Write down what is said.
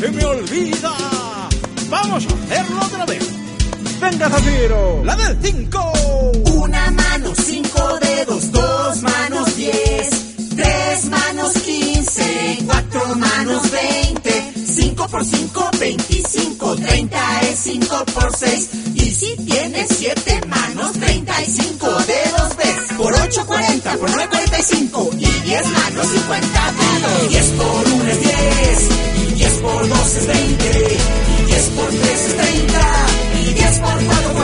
se me olvida. Vamos a hacerlo otra vez. Venga, Zafiro, la del 5. Una mano, 5 dedos, 2 manos, 10, 3 manos, 15, 4 manos, 20, 5 por 5, 25, 30 es 5 por 6. Y si tienes 7 manos, 35 dedos ves. Por 8, 40, por 9, 45. Y 10 manos, 50 dedos. 10 por 1 es 10. Y 10 por 2 es 20. Y 10 por 3 es 30. Y 10 por 4,